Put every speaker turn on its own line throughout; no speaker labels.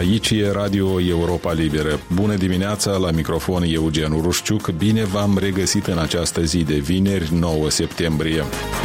Aici e Radio Europa Liberă. Bună dimineața, la microfon Eugen Urușciuc. Bine v-am regăsit în această zi de vineri, 9 septembrie.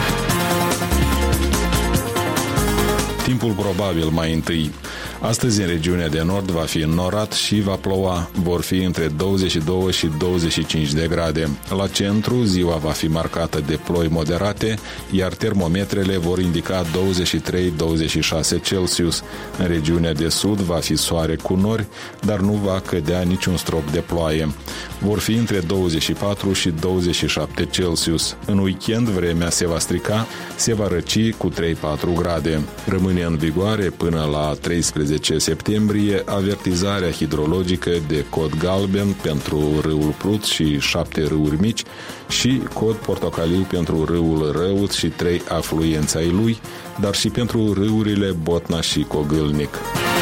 Timpul probabil mai întâi. Astăzi în regiunea de nord va fi înnorat și va ploua. Vor fi între 22 și 25 de grade. La centru, ziua va fi marcată de ploi moderate, iar termometrele vor indica 23-26 Celsius. În regiunea de sud va fi soare cu nori, dar nu va cădea niciun strop de ploaie. Vor fi între 24 și 27 Celsius. În weekend vremea se va strica, se va răci cu 3-4 grade. Rămâne în vigoare până la 13 septembrie avertizarea hidrologică de cod galben pentru râul Prut și 7 râuri mici și cod portocaliu pentru râul Răuț și 3 afluenți ai lui, dar și pentru râurile Botna și Cogâlnic.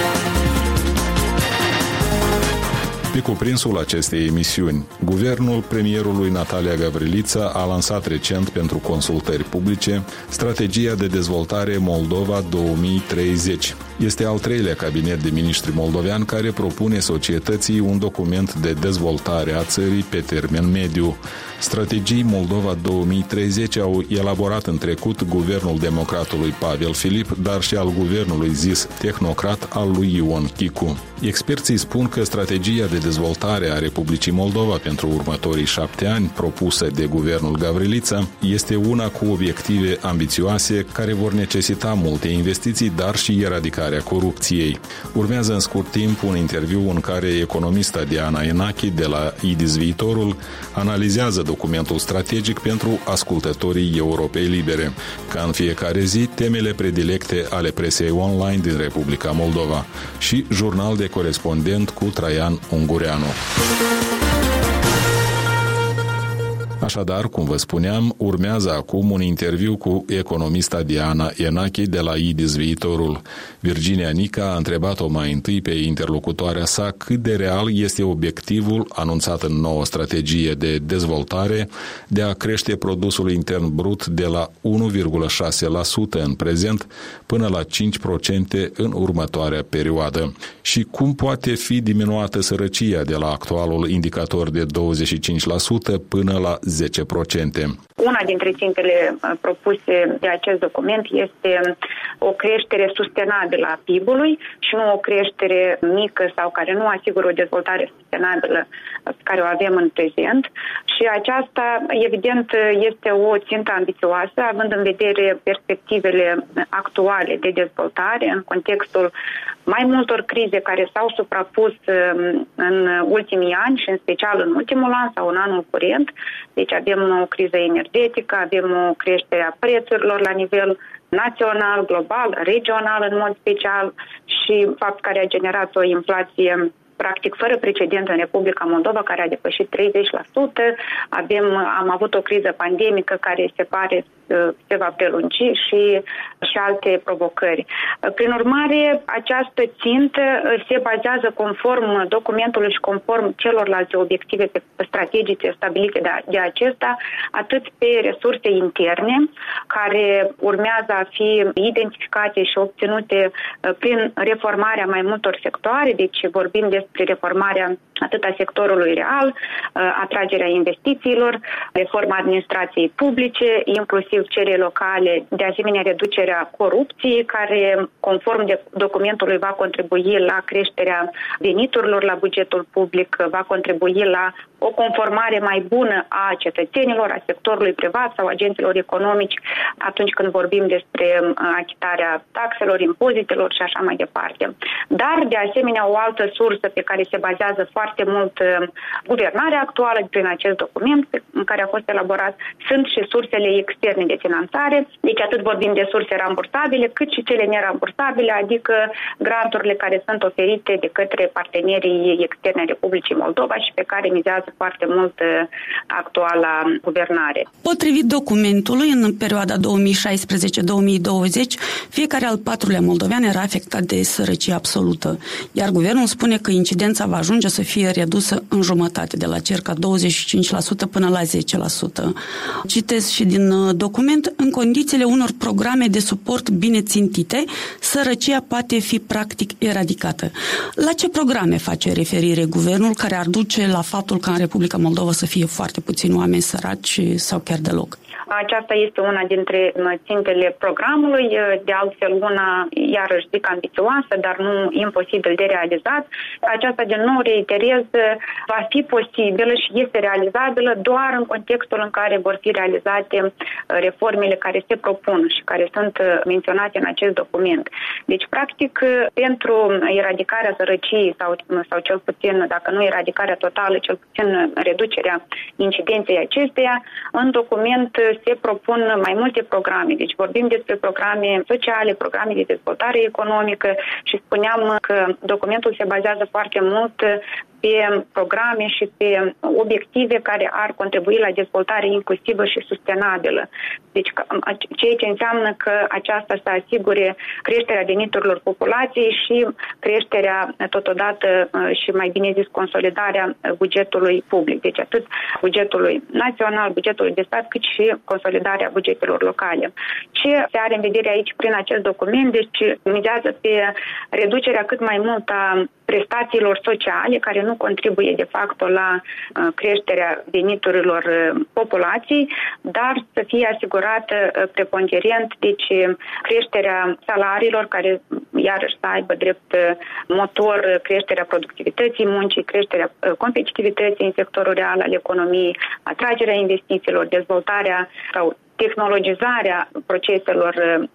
Pe cuprinsul acestei emisiuni, guvernul premierului Natalia Gavrilița a lansat recent pentru consultări publice Strategia de dezvoltare Moldova 2030. Este al treilea cabinet de miniștri moldovean care propune societății un document de dezvoltare a țării pe termen mediu. Strategii Moldova 2030 au elaborat în trecut guvernul democratului Pavel Filip, dar și al guvernului zis tehnocrat al lui Ion Chicu. Experții spun că strategia de dezvoltare a Republicii Moldova pentru următorii 7 ani, propusă de guvernul Gavrilița, este una cu obiective ambițioase care vor necesita multe investiții, dar și eradicarea corupției. Urmează în scurt timp un interviu în care economista Diana Enache de la IDIS Viitorul analizează documentul strategic pentru ascultătorii Europei Libere. Ca în fiecare zi, temele predilecte ale presei online din Republica Moldova și jurnal de corespondent cu Traian Ungureanu. Așadar, cum vă spuneam, urmează acum un interviu cu economista Diana Enache de la IDIS Viitorul. Virginia Nica a întrebat-o mai întâi pe interlocutoarea sa cât de real este obiectivul anunțat în noua strategie de dezvoltare de a crește produsul intern brut de la 1,6% în prezent până la 5% în următoarea perioadă și cum poate fi diminuată sărăcia de la actualul indicator de 25% până la 10%.
Una dintre țintele propuse de acest document este o creștere sustenabilă a PIB-ului și nu o creștere mică sau care nu asigură o dezvoltare sustenabilă pe care o avem în prezent. Și aceasta, evident, este o țintă ambițioasă, având în vedere perspectivele actuale de dezvoltare în contextul mai multor crize care s-au suprapus în ultimii ani și în special în ultimul an sau în anul curent. Deci avem o criză energetică, avem o creștere a prețurilor la nivel național, global, regional în mod special și fapt care a generat o inflație practic fără precedent în Republica Moldova, care a depășit 30%. Am avut o criză pandemică care se pare se va prelungi și alte provocări. Prin urmare, această țintă se bazează conform documentului și conform celorlalte obiective strategice stabilite de acesta, atât pe resurse interne, care urmează a fi identificate și obținute prin reformarea mai multor sectoare, deci vorbim despre reformarea atât a sectorului real, atragerea investițiilor, reforma administrației publice, inclusiv cele locale, de asemenea reducerea corupției, care, conform documentului, va contribui la creșterea veniturilor la bugetul public, va contribui la o conformare mai bună a cetățenilor, a sectorului privat sau agenților economici atunci când vorbim despre achitarea taxelor, impozitelor și așa mai departe. Dar, de asemenea, o altă sursă pe care se bazează foarte mult guvernarea actuală prin acest document în care a fost elaborat sunt și sursele externe de finanțare, deci atât vorbim de surse rambursabile cât și cele nerambursabile, adică granturile care sunt oferite de către partenerii externe ai Republicii Moldova și pe care mizează influențează foarte mult actuala guvernare.
Potrivit documentului, în perioada 2016-2020, fiecare al 4-lea moldovean era afectat de sărăcie absolută, iar guvernul spune că incidența va ajunge să fie redusă în jumătate, de la circa 25% până la 10%. Citesc și din document: în condițiile unor programe de suport bine țintite, sărăcia poate fi practic eradicată. La ce programe face referire guvernul care ar duce la faptul că în Republica Moldova să fie foarte puțini oameni săraci sau chiar deloc?
Aceasta este una dintre țintele programului, de altfel una, iarăși zic, ambițioasă, dar nu imposibil de realizat. Aceasta, din nou, reiterez, va fi posibilă și este realizabilă doar în contextul în care vor fi realizate reformele care se propun și care sunt menționate în acest document. Deci, practic, pentru eradicarea sărăciei sau cel puțin, dacă nu eradicarea totală, cel puțin reducerea incidenței acesteia, în document se propun mai multe programe. Deci vorbim despre programe sociale, programe de dezvoltare economică și spuneam că documentul se bazează foarte mult pe programe și pe obiective care ar contribui la dezvoltare inclusivă și sustenabilă. Deci, ceea ce înseamnă că aceasta să asigure creșterea veniturilor populației și creșterea, totodată, și mai bine zis, consolidarea bugetului public. Deci atât bugetului național, bugetului de stat, cât și consolidarea bugetelor locale. Ce se are în vedere aici prin acest document? Deci mizează pe reducerea cât mai mult a prestațiilor sociale, care nu contribuie de fapt la creșterea veniturilor populației, dar să fie asigurată preponderent, deci creșterea salariilor, care iarăși să aibă drept motor creșterea productivității muncii, creșterea competitivității în sectorul real al economiei, atragerea investițiilor, dezvoltarea sau tehnologizarea proceselor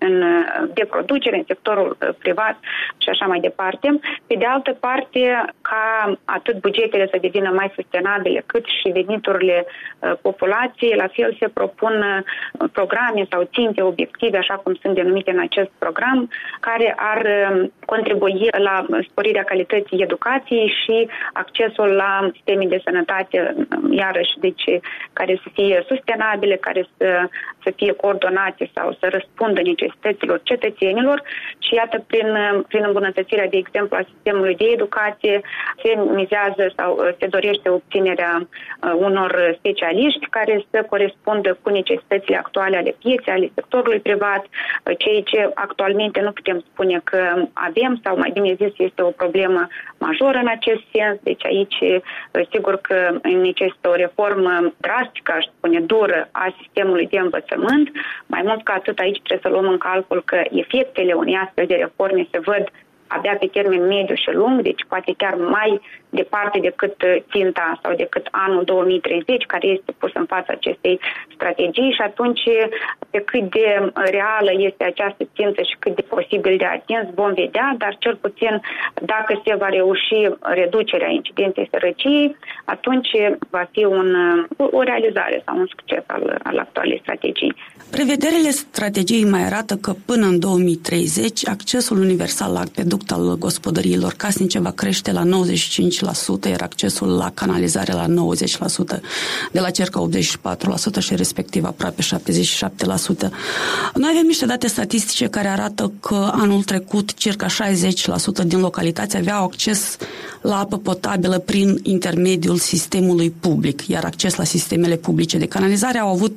de producere în sectorul privat și așa mai departe. Pe de altă parte, ca atât bugetele să devină mai sustenabile, cât și veniturile populației, la fel se propun programe sau ținte, obiective, așa cum sunt denumite în acest program, care ar contribui la sporirea calității educației și accesul la sisteme de sănătate, iarăși, deci, care să fie sustenabile, care să fie coordonate sau să răspundă necesităților cetățenilor și iată, prin îmbunătățirea, de exemplu, a sistemului de educație, se mizează sau se dorește obținerea unor specialiști care să corespundă cu necesitățile actuale ale pieței, ale sectorului privat, ceea ce actualmente nu putem spune că avem, sau mai bine zis, este o problemă majoră în acest sens. Deci aici, sigur că necesită o reformă drastică, aș spune dură, a sistemului de învățământ. Mai mult ca atât, aici trebuie să luăm în calcul că efectele unei astfel de reforme se văd abia pe termen mediu și lung, deci poate chiar mai departe decât ținta sau decât anul 2030, care este pus în fața acestei strategii, și atunci pe cât de reală este această țintă și cât de posibil de atins vom vedea, dar cel puțin dacă se va reuși reducerea incidenței sărăciei, atunci va fi o realizare sau un succes al actualei strategii.
Prevederile strategiei mai arată că până în 2030 accesul universal la aqueduct al gospodăriilor casnice va crește la 95%, iar accesul la canalizare la 90%, de la circa 84% și respectiv aproape 77%. Noi avem niște date statistice care arată că anul trecut circa 60% din localități aveau acces la apă potabilă prin intermediul sistemului public, iar acces la sistemele publice de canalizare au avut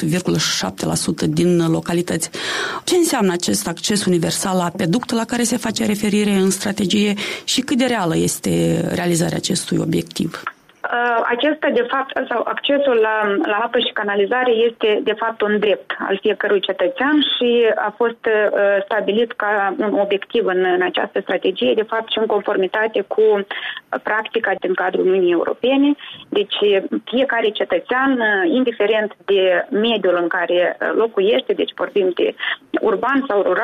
8,7% din localități. Ce înseamnă acest acces universal la aqueduct la care se face referire în strategie și cât de reală este realizarea acestui obiectiv?
Acesta, de fapt, sau accesul la apă și canalizare este, de fapt, un drept al fiecărui cetățean și a fost stabilit ca un obiectiv în această strategie, de fapt, și în conformitate cu practica din cadrul Uniunii Europene. Deci, fiecare cetățean, indiferent de mediul în care locuiește, deci vorbim de urban sau rural,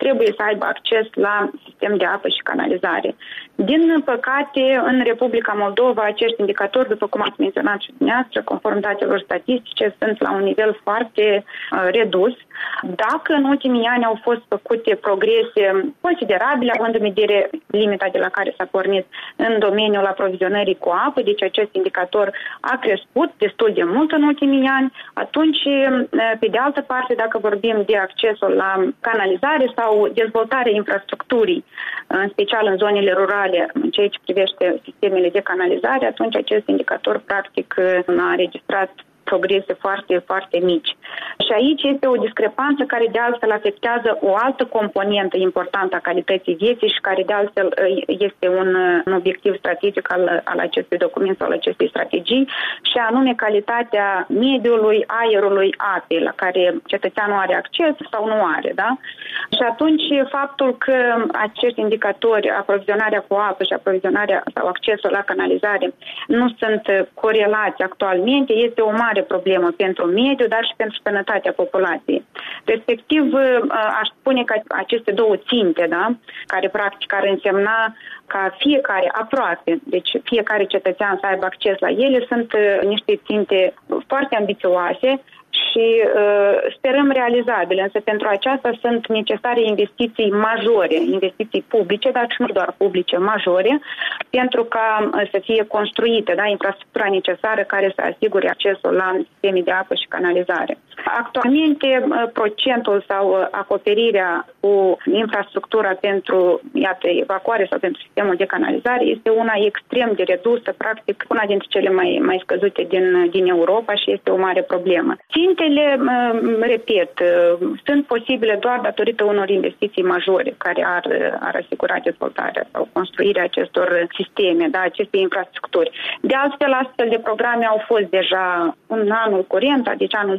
trebuie să aibă acces la sistem de apă și canalizare. Din păcate, în Republica Moldova, acești indicatori, după cum ați menționat și dumneavoastră, conform datelor statistice, sunt la un nivel foarte redus. Dacă în ultimii ani au fost făcute progrese considerabile, având în vedere limita de la care s-a pornit în domeniul aprovizionării cu apă, deci acest indicator a crescut destul de mult în ultimii ani, atunci, pe de altă parte, dacă vorbim de accesul la canalizare sau dezvoltarea infrastructurii, în special în zonele rurale, în ceea ce privește sistemele de canalizare, atunci acest indicator, practic, a înregistrat progrese foarte, foarte mici. Și aici este o discrepanță care de altfel afectează o altă componentă importantă a calității vieții și care de altfel este un obiectiv strategic al acestui document sau al acestei strategii, și anume calitatea mediului, aerului, apei, la care cetățeanul are acces sau nu are, da? Și atunci faptul că acești indicatori, aprovizionarea cu apă și aprovizionarea sau accesul la canalizare, nu sunt corelați actualmente, este o mare problemă pentru mediu, dar și pentru sănătatea populației. Respectiv, aș spune că aceste două ținte, da, care practic ar însemna ca fiecare, aproape, deci fiecare cetățean să aibă acces la ele, sunt niște ținte foarte ambițioase și sperăm realizabile, însă pentru aceasta sunt necesare investiții majore, investiții publice, dar și nu doar publice, majore, pentru ca să fie construită, da, infrastructura necesară care să asigure accesul la sisteme de apă și canalizare. Actualmente, procentul sau acoperirea cu infrastructura pentru, iată, evacuare sau pentru sistemul de canalizare este una extrem de redusă, practic una dintre cele mai scăzute din Europa și este o mare problemă. Țintele, repet, sunt posibile doar datorită unor investiții majore care ar asigura dezvoltarea sau construirea acestor sisteme, da, aceste infrastructuri. De altfel, astfel de programe au fost deja în anul curent, deci anul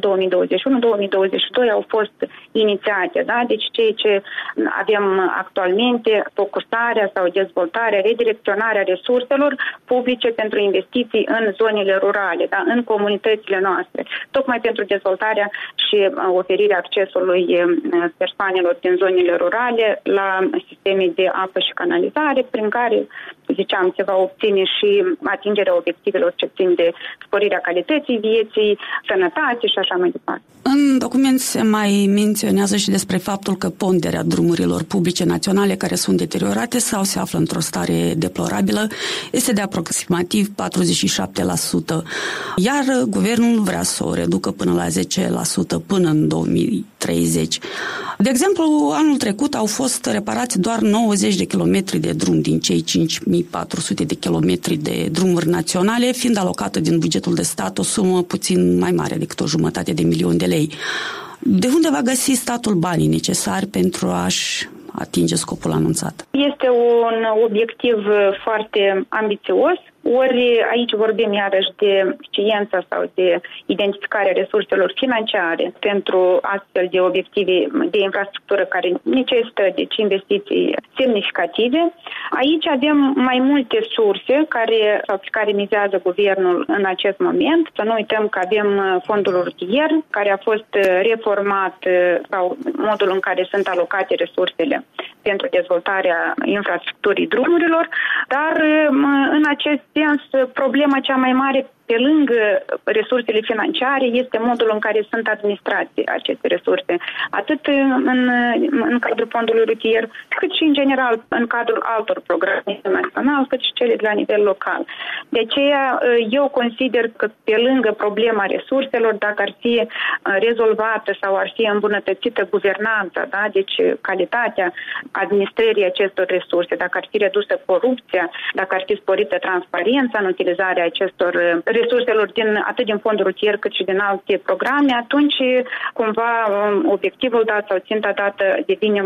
2021-2022 au fost inițiate, da? Deci ceea ce avem actualmente, focusarea sau dezvoltarea, redirecționarea resurselor publice pentru investiții în zonele rurale, da? În comunitățile noastre, tocmai pentru dezvoltarea și oferirea accesului persoanelor din zonele rurale la sisteme de apă și canalizare, prin care, ziceam, se va obține și atingerea obiectivelor ce țin de sporirea calității vieții, sănătate și așa mai departe.
În document se mai menționează și despre faptul că ponderea drumurilor publice naționale care sunt deteriorate sau se află într-o stare deplorabilă este de aproximativ 47%, iar guvernul vrea să o reducă până la 10% până în 2030. De exemplu, anul trecut au fost reparați doar 90 de kilometri de drum din cei 5400 de kilometri de drumuri naționale, fiind alocată din bugetul de stat o sumă puțin mai mare decât 1,5 de milion de lei. De unde va găsi statul banii necesari pentru a-și atinge scopul anunțat?
Este un obiectiv foarte ambițios. Ori aici vorbim iarăși de eficiența sau de identificarea resurselor financiare pentru astfel de obiective de infrastructură care necesită deci investiții semnificative. Aici avem mai multe surse pe care mizează guvernul în acest moment. Să nu uităm că avem fondul rutier care a fost reformat sau modul în care sunt alocate resursele pentru dezvoltarea infrastructurii drumurilor, dar în acest sens problema cea mai mare pe lângă resursele financiare este modul în care sunt administrate aceste resurse, atât în cadrul fondului rutier, cât și în general în cadrul altor programe naționale, cât și cele de la nivel local. De aceea eu consider că pe lângă problema resurselor, dacă ar fi rezolvată sau ar fi îmbunătățită guvernanța, da? Deci calitatea administrării acestor resurse, dacă ar fi redusă corupția, dacă ar fi sporită transparența în utilizarea acestor resurselor atât din fondul rutier cât și din alte programe, atunci cumva obiectivul dat sau ținta dată devine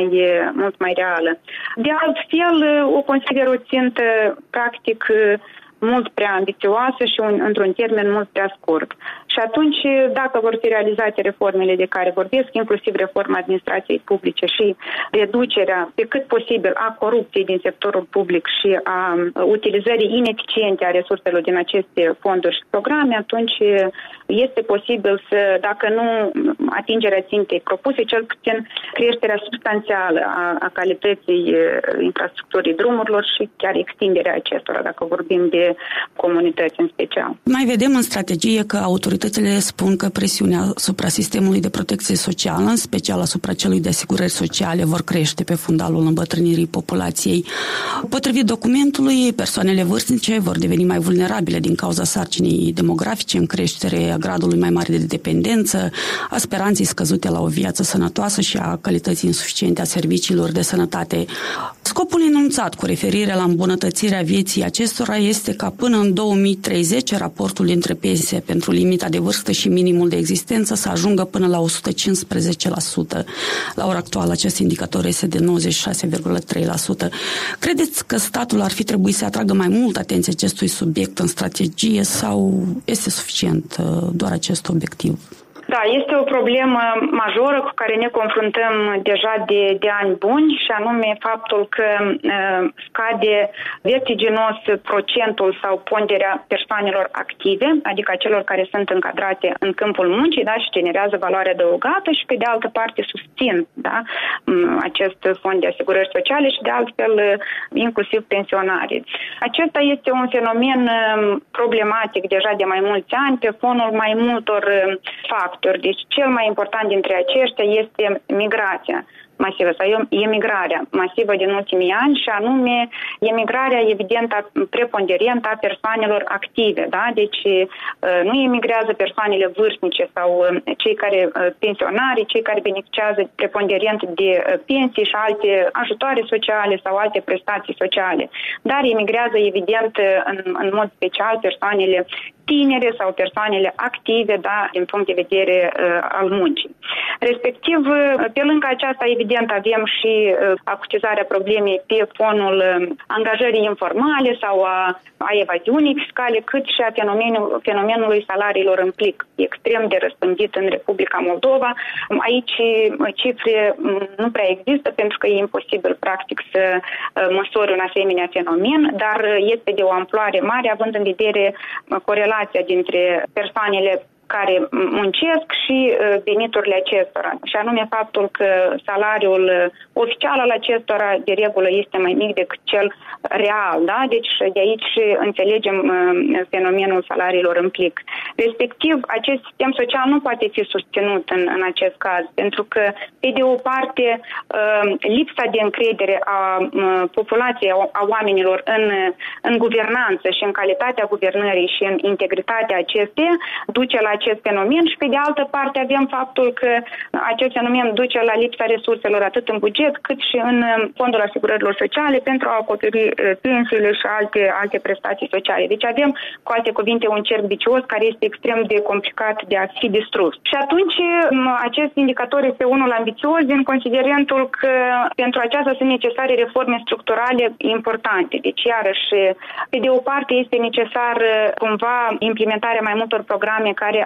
mult mai reală. De altfel, o consider o țintă practic mult prea ambițioasă și într-un termen mult prea scurt. Și atunci, dacă vor fi realizate reformele de care vorbesc, inclusiv reforma administrației publice și reducerea pe cât posibil a corupției din sectorul public și a utilizării ineficiente a resurselor din aceste fonduri și programe, atunci este posibil să, dacă nu atingerea țintei propuse, cel puțin creșterea substanțială a calității infrastructurii drumurilor și chiar extinderea acestora, dacă vorbim de comunități în special.
Mai vedem în strategie că autoritățile spun că presiunea asupra sistemului de protecție socială, în special asupra celui de asigurări sociale, vor crește pe fundalul îmbătrânirii populației. Potrivit documentului, persoanele vârstnice vor deveni mai vulnerabile din cauza sarcinii demografice în creștere, a gradului mai mare de dependență, a speranței scăzute la o viață sănătoasă și a calității insuficiente a serviciilor de sănătate. Scopul enunțat cu referire la îmbunătățirea vieții acestora este ca până în 2030 raportul dintre pensie pentru limita de vârstă și minimul de existență să ajungă până la 115%. La ora actuală acest indicator este de 96,3%. Credeți că statul ar fi trebuit să atragă mai mult atenție acestui subiect în strategie sau este suficient doar acest obiectiv?
Da, este o problemă majoră cu care ne confruntăm deja de ani buni și anume faptul că scade vertiginos procentul sau ponderea persoanelor active, adică a celor care sunt încadrate în câmpul muncii, da, și generează valoare adăugată și pe de altă parte susțin, da, acest fond de asigurări sociale și de altfel inclusiv pensionarii. Acesta este un fenomen problematic deja de mai mulți ani pe fonul mai multor factori. Deci cel mai important dintre aceștia este migrația masivă sau emigrarea masivă din ultimii ani și anume emigrarea evidentă preponderentă a persoanelor active. Da? Deci nu emigrează persoanele vârstnice sau cei care pensionarii, cei care beneficiază preponderent de pensii și alte ajutoare sociale sau alte prestații sociale. Dar emigrează evident în mod special persoanele tinere sau persoanele active, da, din punct de vedere al muncii. Respectiv, pe lângă aceasta, evident, avem și acutizarea problemei pe fonul angajării informale sau a evaziunii fiscale, cât și a fenomenului salariilor în plic, extrem de răspândit în Republica Moldova. Aici cifre nu prea există pentru că e imposibil, practic, să măsori un asemenea fenomen, dar este de o amploare mare, având în vedere corelația dintre persoanele care muncesc și veniturile acestora. Și anume faptul că salariul oficial al acestora de regulă este mai mic decât cel real. Da? Deci de aici înțelegem fenomenul salariilor în plic. Respectiv, acest sistem social nu poate fi susținut în acest caz, pentru că, pe de o parte, lipsa de încredere a populației, a oamenilor în guvernanță și în calitatea guvernării și în integritatea acesteia duce la acest fenomen și pe de altă parte avem faptul că acest fenomen duce la lipsa resurselor atât în buget cât și în fondul asigurărilor sociale pentru a acoperi pensiile și alte prestații sociale. Deci avem, cu alte cuvinte, un cerc vicios care este extrem de complicat de a fi distrus. Și atunci acest indicator este unul ambițios din considerentul că pentru aceasta sunt necesare reforme structurale importante. Deci iarăși, pe de o parte este necesar cumva implementarea mai multor programe care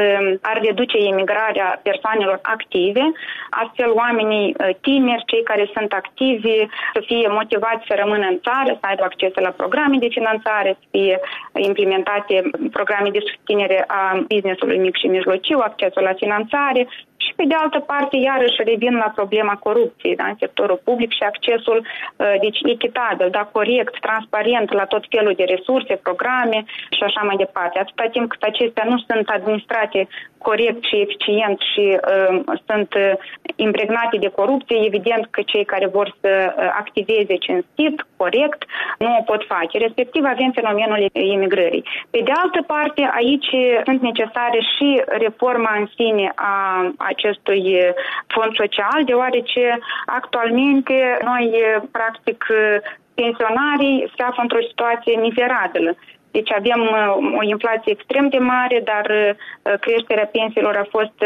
ar reduce emigrarea persoanelor active, astfel oamenii tineri, cei care sunt activi, să fie motivați să rămână în țară, să aibă acces la programe de finanțare, să fie implementate programe de susținere a business-ului mic și mijlociu, accesul la finanțare. Și pe de altă parte, iarăși revin la problema corupției, da, în sectorul public și accesul deci echitabil, da, corect, transparent la tot felul de resurse, programe și așa mai departe. Atâta timp cât acestea nu sunt administrate corect și eficient și sunt impregnate de corupție, evident că cei care vor să activeze cinstit, corect, nu o pot face. Respectiv avem fenomenul emigrării. Pe de altă parte, aici sunt necesare și reforma în sine a acestui fond social, deoarece actualmente noi, practic, pensionarii se află într-o situație mizerabilă. Deci avem o inflație extrem de mare, dar creșterea pensiilor a fost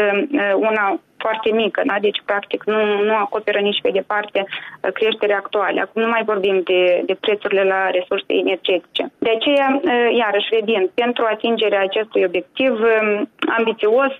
una foarte mică, da? Deci practic nu acoperă nici pe departe creșterea actuală. Acum nu mai vorbim de prețurile la resurse energetice. De aceea, iarăși revin, pentru atingerea acestui obiectiv ambițios,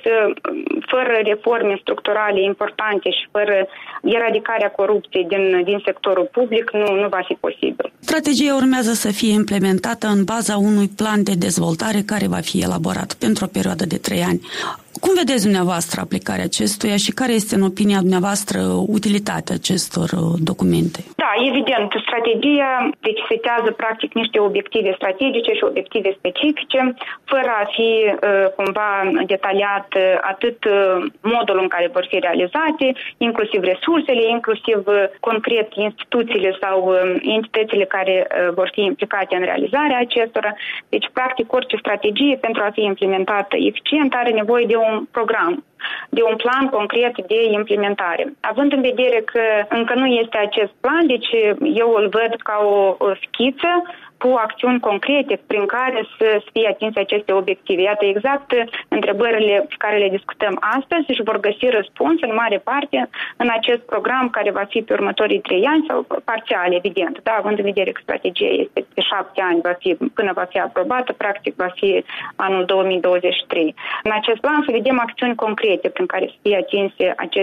fără reforme structurale importante și fără eradicarea corupției din sectorul public, nu va fi posibil.
Strategia urmează să fie implementată în baza unui plan de dezvoltare care va fi elaborat pentru o perioadă de 3 ani. Cum vedeți dumneavoastră aplicarea acestuia și care este, în opinia dumneavoastră, utilitatea acestor documente?
Da, evident, strategia deci setează practic niște obiective strategice și obiective specifice, fără a fi cumva detaliat atât modul în care vor fi realizate, inclusiv resursele, inclusiv concret instituțiile sau entitățile care vor fi implicate în realizarea acestora. Deci, practic, orice strategie pentru a fi implementată eficient are nevoie de un program, de un plan concret de implementare. Având în vedere că încă nu este acest plan, deci eu îl văd ca o schiță cu acțiuni concrete prin care să fie atinse aceste obiective. Iată exact întrebările pe care le discutăm astăzi și vor găsi răspuns în mare parte în acest program care va fi pe următorii 3 ani sau parțial, evident. Da, având în vedere că strategia este pe 7 ani, până va fi aprobată, practic va fi anul 2023. În acest plan să vedem acțiuni concrete prin care să fie atinse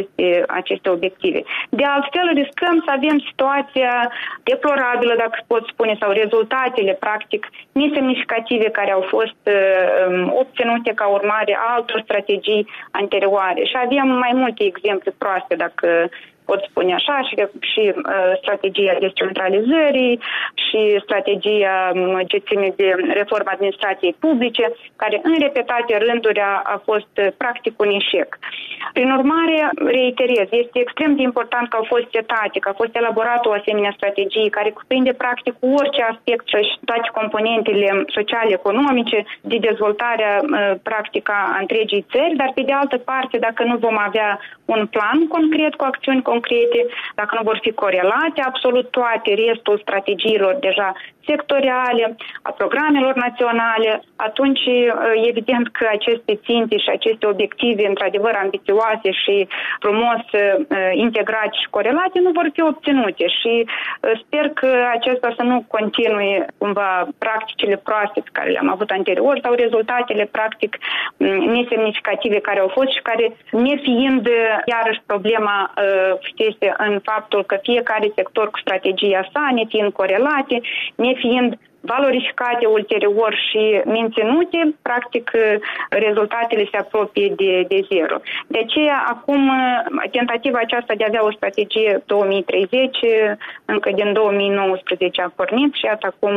aceste obiective. De altfel, riscăm să avem situația deplorabilă, dacă pot spune, sau rezultatele practic nesemnificative care au fost obținute ca urmare a altor strategii anterioare. Și avem mai multe exemple proaste, dacă pot spune așa, și strategia descentralizării și strategia gestiunii de reformă administrației publice, care în repetate rânduri a fost practic un eșec. Prin urmare, reiterez, este extrem de important că au fost setate, că a fost elaborată o asemenea strategie care cuprinde practic orice aspect și toate componentele social-economice de dezvoltarea practică a întregii țări, dar pe de altă parte, dacă nu vom avea un plan concret cu acțiuni concrete, dacă nu vor fi corelate absolut toate restul strategiilor deja sectoriale, a programelor naționale, atunci evident că aceste ținte și aceste obiective într-adevăr ambițioase și frumos integrate și corelate nu vor fi obținute și sper că acesta să nu continue cumva practicile proaste pe care le-am avut anterior sau rezultatele practic nesemnificative care au fost și care, nefiind iarăși problema este în faptul că fiecare sector cu strategia sa, nefiind corelate, nefiind valorificate ulterior și menținute, practic rezultatele se apropie de zero. De aceea, acum, tentativa aceasta de a avea o strategie 2030 încă din 2019 a pornit și iată acum,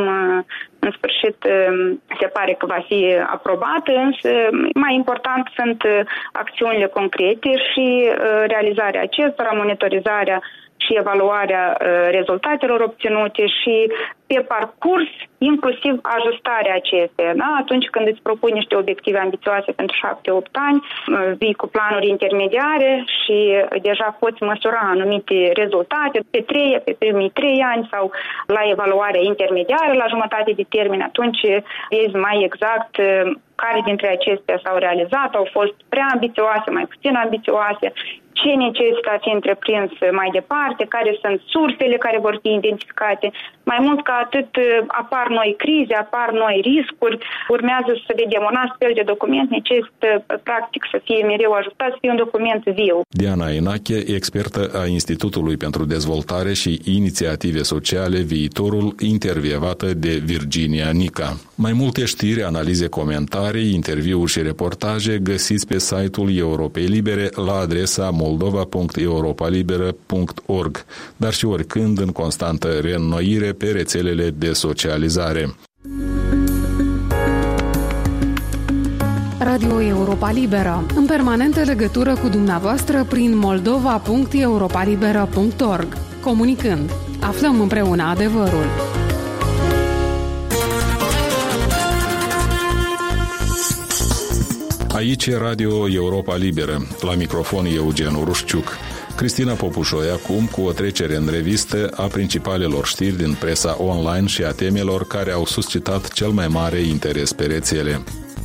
în sfârșit, se pare că va fi aprobată, însă mai important sunt acțiunile concrete și realizarea acestora, monitorizarea și evaluarea rezultatelor obținute și pe parcurs, inclusiv ajustarea acesteia. Da? Atunci când îți propui niște obiective ambițioase pentru 7-8 ani, vii cu planuri intermediare și deja poți măsura anumite rezultate pe primii 3 ani sau la evaluarea intermediară la jumătate de termen. Atunci vezi mai exact care dintre acestea s-au realizat, au fost prea ambițioase, mai puțin ambițioase, ce necesită a fi întreprins mai departe, care sunt sursele care vor fi identificate. Mai mult ca atât, apar noi crize, apar noi riscuri, urmează să vedem. Un astfel de document necesită practic să fie mereu ajustat, să fie un document viu.
Diana Enache, expertă a Institutului pentru Dezvoltare și Inițiative Sociale Viitorul, intervievată de Virginia Nica. Mai multe știri, analize, comentarii, interviuri și reportaje găsiți pe site-ul Europei Libere la adresa moldova.europalibera.org, dar și oricând în constantă reînnoire pe rețelele de socializare.
Radio Europa Liberă, în permanentă legătură cu dumneavoastră prin moldova.europalibera.org. Comunicând, aflăm împreună adevărul.
Aici e Radio Europa Liberă, la microfon Eugen Urușciuc. Cristina Popușoi acum cu o trecere în revistă a principalelor știri din presa online și a temelor care au suscitat cel mai mare interes pe rețele.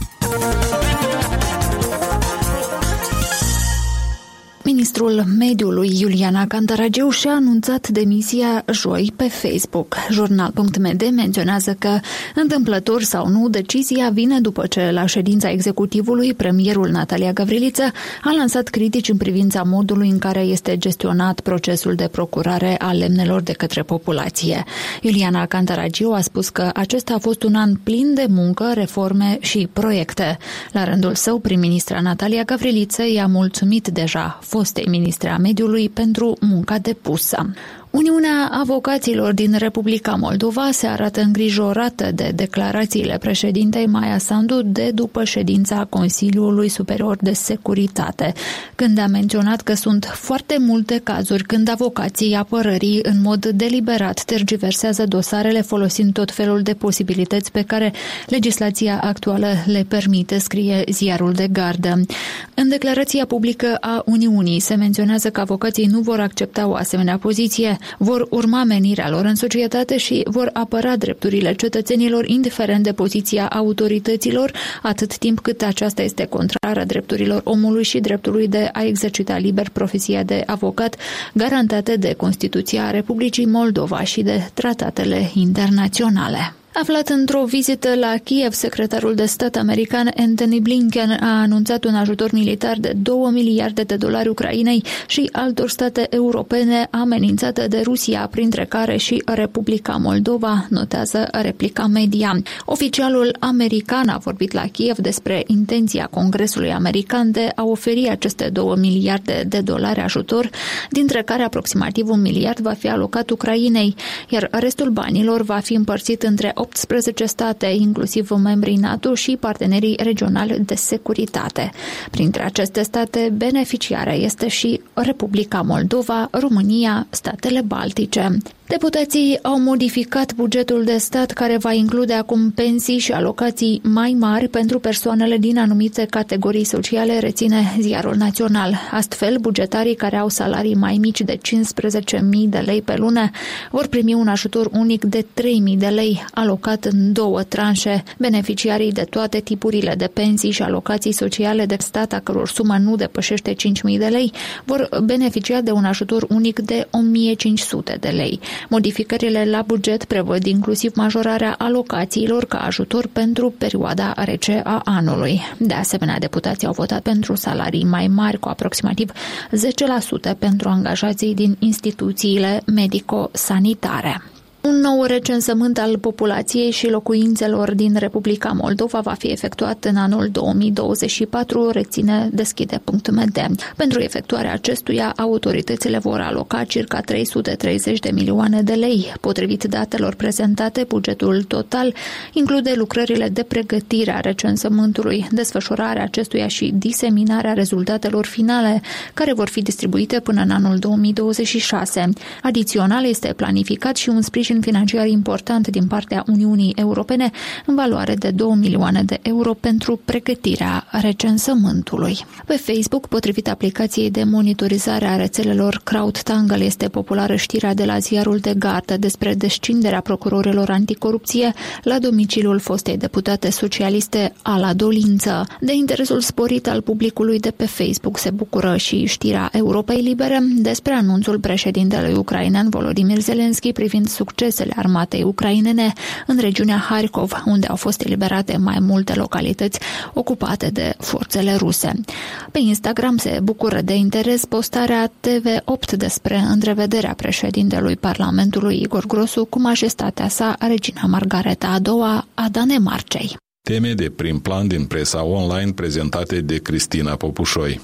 Ministrul Mediului Iuliana Cantaragiu și-a anunțat demisia joi pe Facebook. Jurnal.md menționează că, întâmplător sau nu, decizia vine după ce la ședința executivului premierul Natalia Gavriliță a lansat critici în privința modului în care este gestionat procesul de procurare a lemnelor de către populație. Iuliana Cantaragiu a spus că acesta a fost un an plin de muncă, reforme și proiecte. La rândul său, prim-ministra Natalia Gavriliță i-a mulțumit deja fostei ministre a mediului pentru munca depusă. Uniunea Avocaților din Republica Moldova se arată îngrijorată de declarațiile președintei Maia Sandu de după ședința Consiliului Superior de Securitate, când a menționat că sunt foarte multe cazuri când avocații apărării în mod deliberat tergiversează dosarele folosind tot felul de posibilități pe care legislația actuală le permite, scrie Ziarul de Gardă. În declarația publică a Uniunii se menționează că avocații nu vor accepta o asemenea poziție, vor urma menirea lor în societate și vor apăra drepturile cetățenilor indiferent de poziția autorităților, atât timp cât aceasta este contrară drepturilor omului și dreptului de a exercita liber profesia de avocat, garantate de Constituția Republicii Moldova și de tratatele internaționale. Aflat într-o vizită la Kiev, secretarul de stat american Antony Blinken a anunțat un ajutor militar de $2 miliarde Ucrainei și altor state europene amenințate de Rusia, printre care și Republica Moldova, notează Replica Media. Oficialul american a vorbit la Kiev despre intenția Congresului american de a oferi aceste $2 miliarde ajutor, dintre care aproximativ $1 miliard va fi alocat Ucrainei, iar restul banilor va fi împărțit între 18 state, inclusiv membrii NATO și partenerii regionali de securitate. Printre aceste state beneficiare este și Republica Moldova, România, statele Baltice. Deputații au modificat bugetul de stat, care va include acum pensii și alocații mai mari pentru persoanele din anumite categorii sociale, reține Ziarul Național. Astfel, bugetarii care au salarii mai mici de 15.000 de lei pe lună vor primi un ajutor unic de 3.000 de lei, alocat în 2 tranșe. Beneficiarii de toate tipurile de pensii și alocații sociale de stat, a căror sumă nu depășește 5.000 de lei, vor beneficia de un ajutor unic de 1.500 de lei. Modificările la buget prevăd inclusiv majorarea alocațiilor ca ajutor pentru perioada rece a anului. De asemenea, deputații au votat pentru salarii mai mari, cu aproximativ 10% pentru angajații din instituțiile medico-sanitare. Un nou recensământ al populației și locuințelor din Republica Moldova va fi efectuat în anul 2024, reține Deschide.md. Pentru efectuarea acestuia, autoritățile vor aloca circa 330 de milioane de lei. Potrivit datelor prezentate, bugetul total include lucrările de pregătire a recensământului, desfășurarea acestuia și diseminarea rezultatelor finale, care vor fi distribuite până în anul 2026. Adițional, este planificat și un sprijin financiar important din partea Uniunii Europene în valoare de 2 milioane de euro pentru pregătirea recensământului. Pe Facebook, potrivit aplicației de monitorizare a rețelelor CrowdTangle, este populară știrea de la Ziarul de Gardă despre descinderea procurorilor anticorupție la domiciliul fostei deputate socialiste Ala Dolință. De interesul sporit al publicului de pe Facebook se bucură și știrea Europei Libere despre anunțul președintelui ucrainean Volodymyr Zelensky privind succesele armatei ucrainene în regiunea Harkov, unde au fost eliberate mai multe localități ocupate de forțele ruse. Pe Instagram se bucură de interes postarea TV8 despre întrevederea președintelui Parlamentului Igor Grosu cu majestatea sa, regina Margareta a II a Danemarcei.
Teme de prim plan din presa online prezentate de Cristina Popușoi.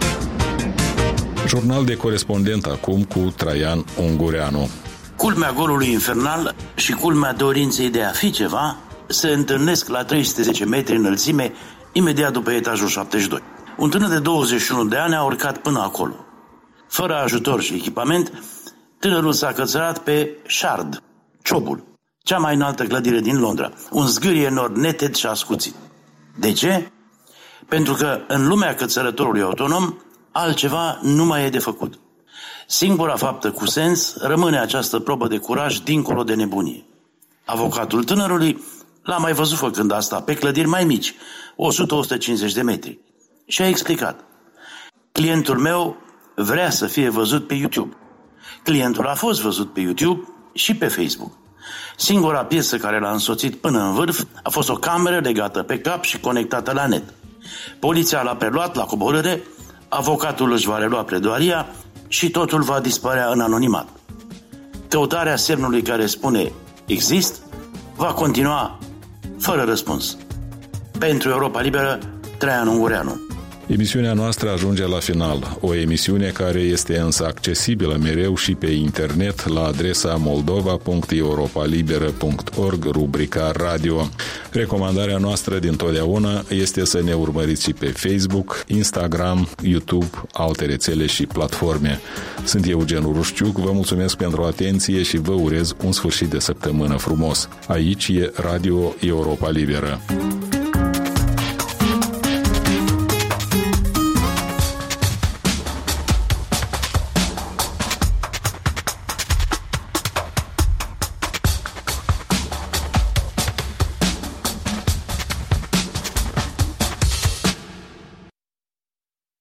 Jurnal de corespondent acum cu Traian Ungureanu.
Culmea golului infernal și culmea dorinței de a fi ceva se întâlnesc la 310 metri înălțime, imediat după etajul 72. Un tânăr de 21 de ani a urcat până acolo. Fără ajutor și echipament, tânărul s-a cățărat pe Shard, Ciobul, cea mai înaltă clădire din Londra, un zgârie enorm neted și ascuțit. De ce? Pentru că în lumea cățărătorului autonom altceva nu mai e de făcut. Singura faptă cu sens rămâne această probă de curaj dincolo de nebunie. Avocatul tânărului l-a mai văzut făcând asta pe clădiri mai mici, 100-150 de metri, și a explicat: clientul meu vrea să fie văzut pe YouTube. Clientul a fost văzut pe YouTube și pe Facebook. Singura piesă care l-a însoțit până în vârf a fost o cameră legată pe cap și conectată la net. Poliția l-a preluat la coborâre, avocatul își va relua pledoaria și totul va dispărea în anonimat. Căutarea semnului care spune exist va continua fără răspuns. Pentru Europa Liberă, Traian Ungureanu.
Emisiunea noastră ajunge la final, o emisiune care este însă accesibilă mereu și pe internet la adresa moldova.europalibera.org, rubrica radio. Recomandarea noastră dintotdeauna este să ne urmăriți și pe Facebook, Instagram, YouTube, alte rețele și platforme. Sunt Eugen Urușciuc, vă mulțumesc pentru atenție și vă urez un sfârșit de săptămână frumos. Aici e Radio Europa Liberă.